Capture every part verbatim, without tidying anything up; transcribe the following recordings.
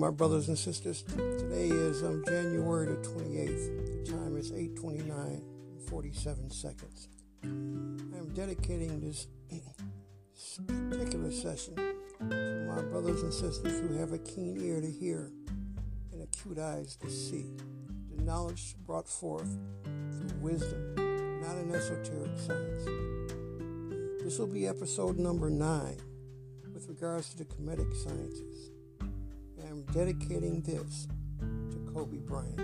my brothers and sisters. Today is um, January the twenty-eighth. The time is eight twenty-nine and forty-seven seconds. I am dedicating this particular session to my brothers and sisters who have a keen ear to hear and acute eyes to see. The knowledge brought forth through wisdom, not an esoteric science. This will be episode number nine with regards to the Kemetic sciences. I'm dedicating this to Kobe Bryant.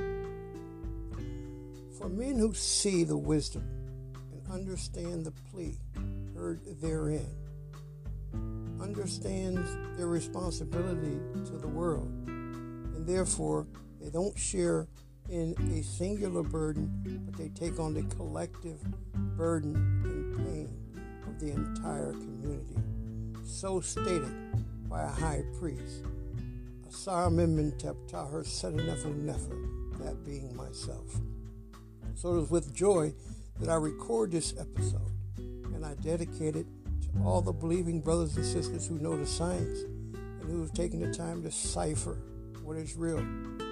For men who see the wisdom and understand the plea heard therein, understands their responsibility to the world, and therefore they don't share in a singular burden, but they take on the collective burden and pain of the entire community. So stated by a high priest, Asar Menhotep Taher Senefer Nefer, that being myself. So it is with joy that I record this episode, and I dedicate it to all the believing brothers and sisters who know the science and who have taken the time to cipher what is real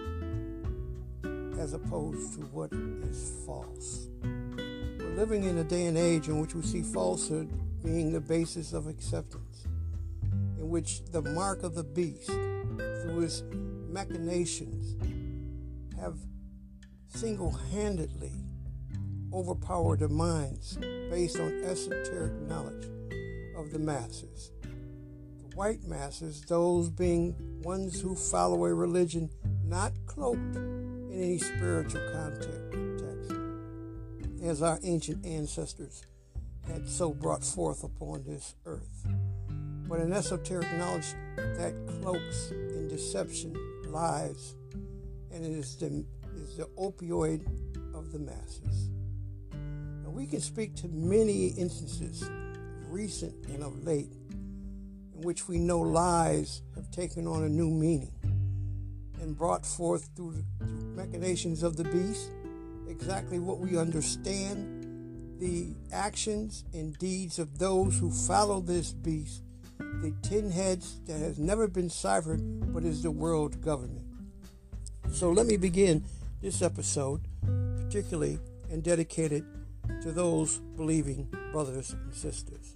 as opposed to what is false. We're living in a day and age in which we see falsehood being the basis of acceptance, in which the mark of the beast, through his machinations, have single-handedly overpowered the minds based on esoteric knowledge of the masses. The white masses, those being ones who follow a religion not cloaked in any spiritual context, as our ancient ancestors had so brought forth upon this earth, but an esoteric knowledge that cloaks in deception, lies, and it is the, is the opioid of the masses. Now, we can speak to many instances, recent and of late, in which we know lies have taken on a new meaning and brought forth through the machinations of the beast exactly what we understand, the actions and deeds of those who follow this beast, the tin heads that has never been ciphered but is the world government. So let me begin this episode particularly and dedicate it to those believing brothers and sisters.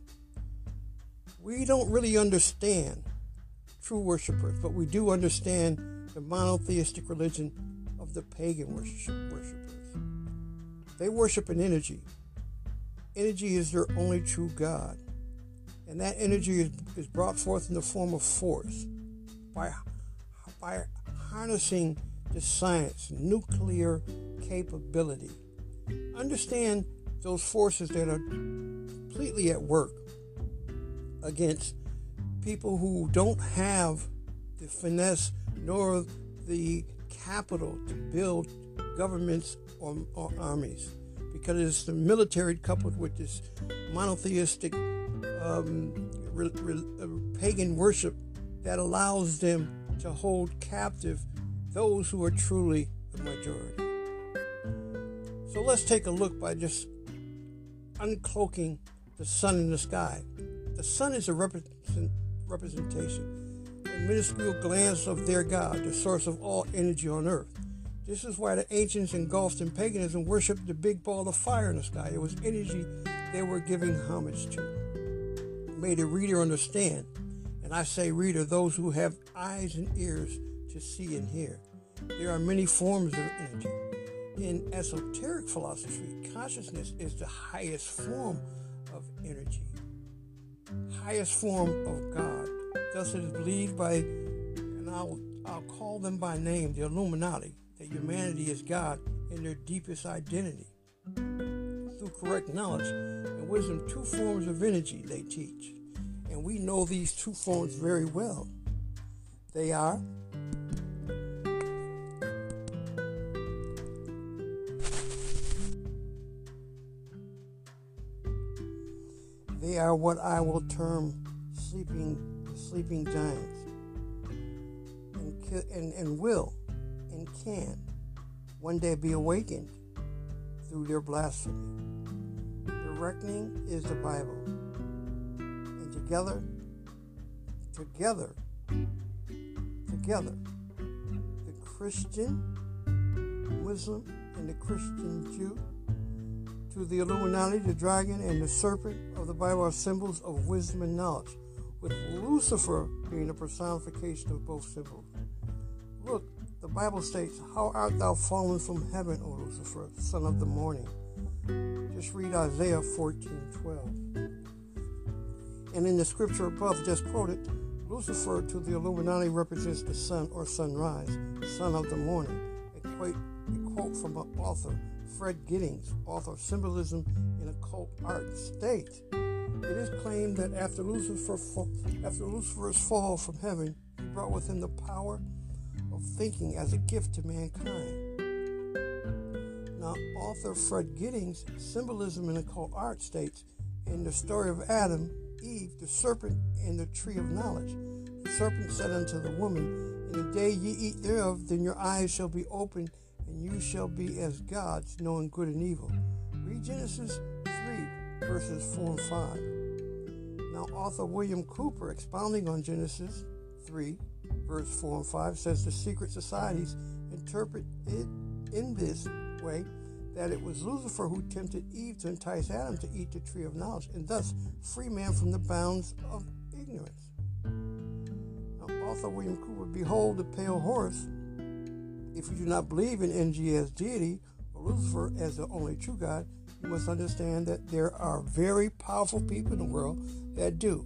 We don't really understand true worshipers, but we do understand the monotheistic religion of the pagan worshipers. They worship an energy. Energy is their only true God. And that energy is, is brought forth in the form of force by, by harnessing the science, nuclear capability. Understand those forces that are completely at work against people who don't have the finesse nor the capital to build governments or, or armies, because it's the military coupled with this monotheistic Um, re, re, uh, pagan worship that allows them to hold captive those who are truly the majority. So let's take a look by just uncloaking the sun in the sky. The sun is a represent, representation, a minuscule glance of their God, the source of all energy on earth. This is why the ancients engulfed in paganism worshipped the big ball of fire in the sky. It was energy they were giving homage to. May the reader understand, and I say reader, those who have eyes and ears to see and hear. There are many forms of energy. In esoteric philosophy, consciousness is the highest form of energy, highest form of God. Thus it is believed by, and I'll, I'll call them by name, the Illuminati, that humanity is God in their deepest identity. Through correct knowledge and wisdom, two forms of energy they teach. And we know these two forms very well. They are they are what I will term sleeping sleeping giants, and, and, and will and can one day be awakened through their blasphemy. The reckoning is the Bible. And together, together, together, Christian, Muslim, and the Christian Jew. To the Illuminati, the dragon and the serpent of the Bible are symbols of wisdom and knowledge, with Lucifer being a personification of both symbols. Look, the Bible states, "How art thou fallen from heaven, O Lucifer, son of the morning?" Just read Isaiah fourteen twelve. And in the scripture above, just quoted, Lucifer to the Illuminati represents the sun or sunrise, son of the morning. A quote, a quote from an author, Fred Giddings, author of Symbolism in Occult Art, states, "It is claimed that after Lucifer, after Lucifer's fall from heaven, he brought with him the power of thinking as a gift to mankind." Now, author Fred Giddings, Symbolism in Occult Art, states, in the story of Adam, Eve, the serpent in the tree of knowledge, the serpent said unto the woman, "In the day ye eat thereof, then your eyes shall be opened, and you shall be as gods, knowing good and evil." Read Genesis three, verses four and five. Now, author William Cooper, expounding on Genesis three, verse four and five, says the secret societies interpret it in this way, that it was Lucifer who tempted Eve to entice Adam to eat the tree of knowledge, and thus free man from the bounds of ignorance. Now, author William Cooper, behold the pale horse. If you do not believe in N G as deity, or Lucifer as the only true God, you must understand that there are very powerful people in the world that do.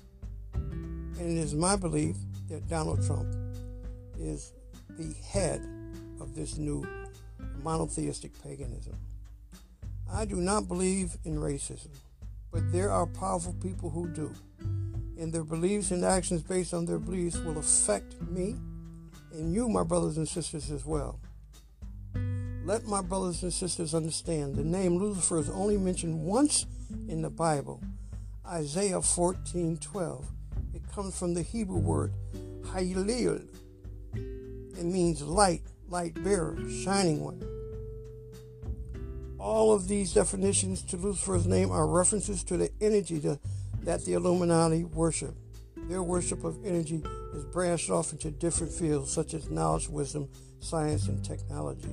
And it is my belief that Donald Trump is the head of this new monotheistic paganism. I do not believe in racism, but there are powerful people who do, and their beliefs and actions based on their beliefs will affect me and you, my brothers and sisters, as well. Let my brothers and sisters understand the name Lucifer is only mentioned once in the Bible, Isaiah fourteen twelve. It comes from the Hebrew word Hayilil. It means light, light bearer, shining one. All of these definitions to Lucifer's name are references to the energy to, that the Illuminati worship. Their worship of energy is branched off into different fields such as knowledge, wisdom, science, and technology.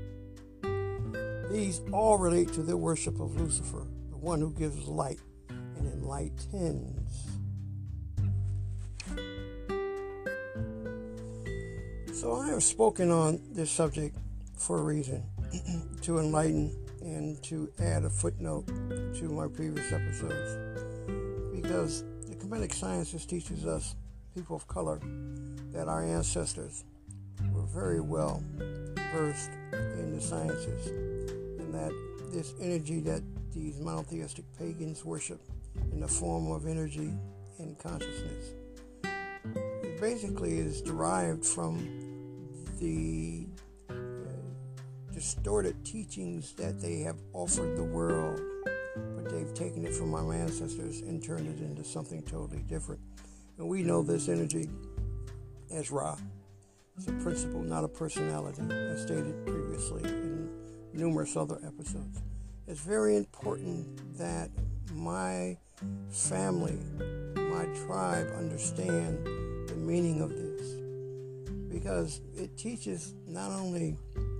These all relate to their worship of Lucifer, the one who gives light and enlightens. So I have spoken on this subject for a reason, to enlighten and to add a footnote to my previous episodes. Because the Kemetic Sciences teaches us, people of color, that our ancestors were very well versed in the sciences, and that this energy that these monotheistic pagans worship in the form of energy and consciousness, it basically is derived from the uh, distorted teachings that they have offered the world, but they've taken it from our ancestors and turned it into something totally different. And we know this energy as Ra. It's a principle, not a personality, as stated previously in numerous other episodes. It's very important that my family, my tribe, understand the meaning of this, because it teaches not only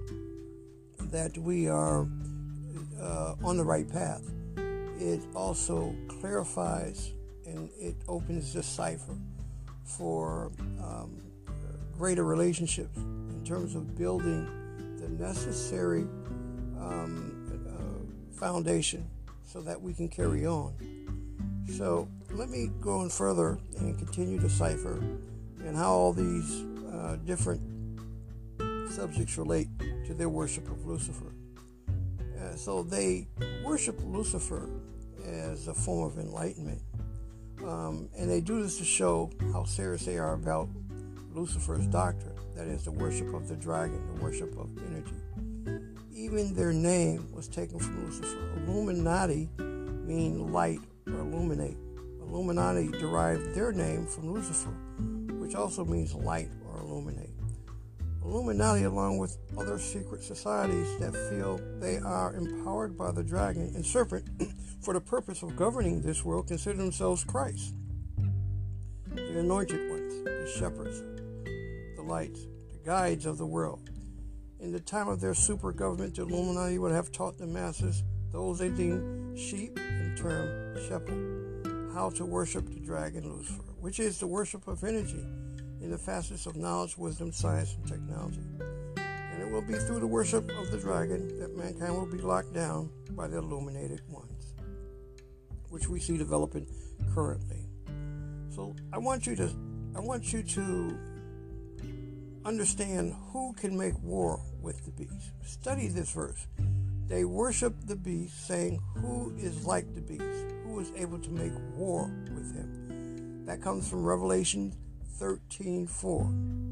that we are uh, on the right path, it also clarifies and it opens the cipher for um, greater relationships in terms of building the necessary um, uh, foundation so that we can carry on. So let me go on further and continue to cipher and how all these uh, different subjects relate to their worship of Lucifer. Uh, so they worship Lucifer as a form of enlightenment. Um, and they do this to show how serious they are about Lucifer's doctrine, that is, the worship of the dragon, the worship of energy. Even their name was taken from Lucifer. Illuminati mean light or illuminate. Illuminati derived their name from Lucifer, which also means light or illuminate. Illuminati, along with other secret societies that feel they are empowered by the dragon and serpent for the purpose of governing this world, consider themselves Christ, the anointed ones, the shepherds, the lights, the guides of the world. In the time of their super government, the Illuminati would have taught the masses, those they deemed sheep and termed shepherd, how to worship the dragon Lucifer, which is the worship of energy in the facets of knowledge, wisdom, science, and technology. And it will be through the worship of the dragon that mankind will be locked down by the illuminated ones, which we see developing currently. So I want you to I want you to understand who can make war with the beast. Study this verse. They worship the beast, saying, who is like the beast? Who is able to make war with him? That comes from Revelation thirteen four.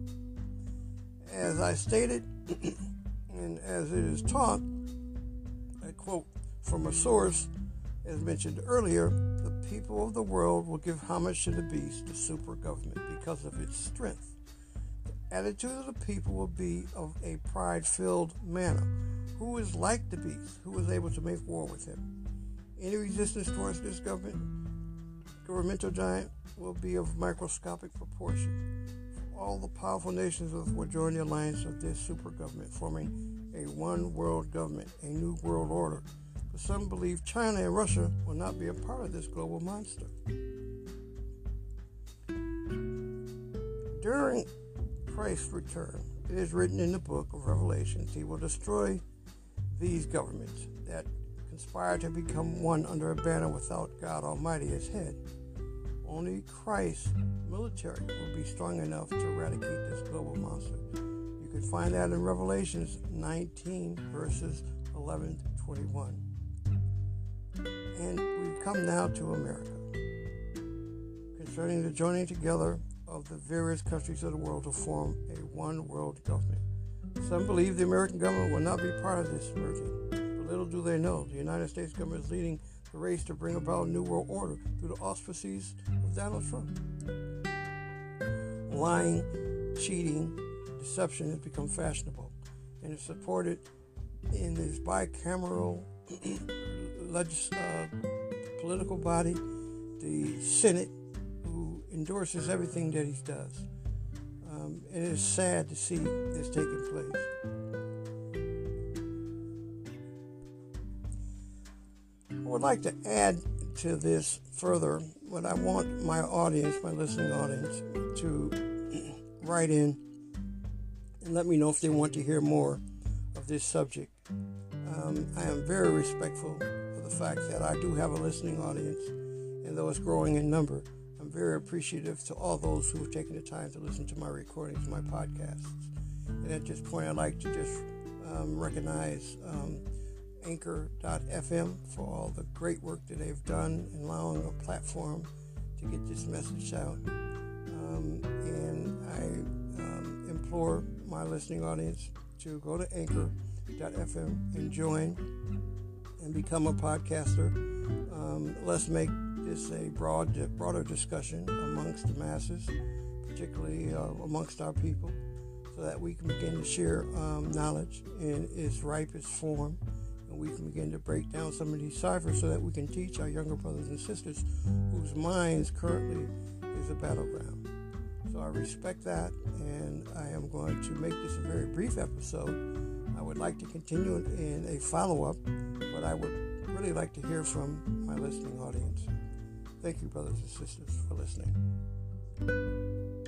As I stated, and as it is taught, I quote from a source, as mentioned earlier, the people of the world will give homage to the beast, the super government, because of its strength. The attitude of the people will be of a pride-filled manner. Who is like the beast? Who is able to make war with him? Any resistance towards this government, governmental giant will be of microscopic proportion. All the powerful nations will join the alliance of this super government, forming a one world government, a new world order. But some believe China and Russia will not be a part of this global monster. During Christ's return, it is written in the book of Revelations, he will destroy these governments that conspire to become one under a banner without God Almighty as head. Only Christ's military will be strong enough to eradicate this global monster. You can find that in Revelations nineteen, verses eleven to twenty-one. And we come now to America, concerning the joining together of the various countries of the world to form a one world government. Some believe the American government will not be part of this merging, but little do they know the United States government is leading the race to bring about a new world order through the auspices of Donald Trump. Lying, cheating, deception has become fashionable and is supported in this bicameral legis- uh, political body, the Senate, who endorses everything that he does. Um, it is sad to see this taking place. I would like to add to this further what I want my audience, my listening audience, to write in and let me know if they want to hear more of this subject. Um, I am very respectful of the fact that I do have a listening audience, and though it's growing in number, I'm very appreciative to all those who have taken the time to listen to my recordings, my podcasts. And at this point, I'd like to just um, recognize um, Anchor dot f m for all the great work that they've done in allowing a platform to get this message out. Um, and I um, implore my listening audience to go to Anchor dot f m and join and become a podcaster. Um, let's make this a broad, broader discussion amongst the masses, particularly uh, amongst our people, so that we can begin to share um, knowledge in its ripest form, and we can begin to break down some of these ciphers so that we can teach our younger brothers and sisters whose minds currently is a battleground. So I respect that, and I am going to make this a very brief episode. I would like to continue in a follow-up, but I would really like to hear from my listening audience. Thank you, brothers and sisters, for listening.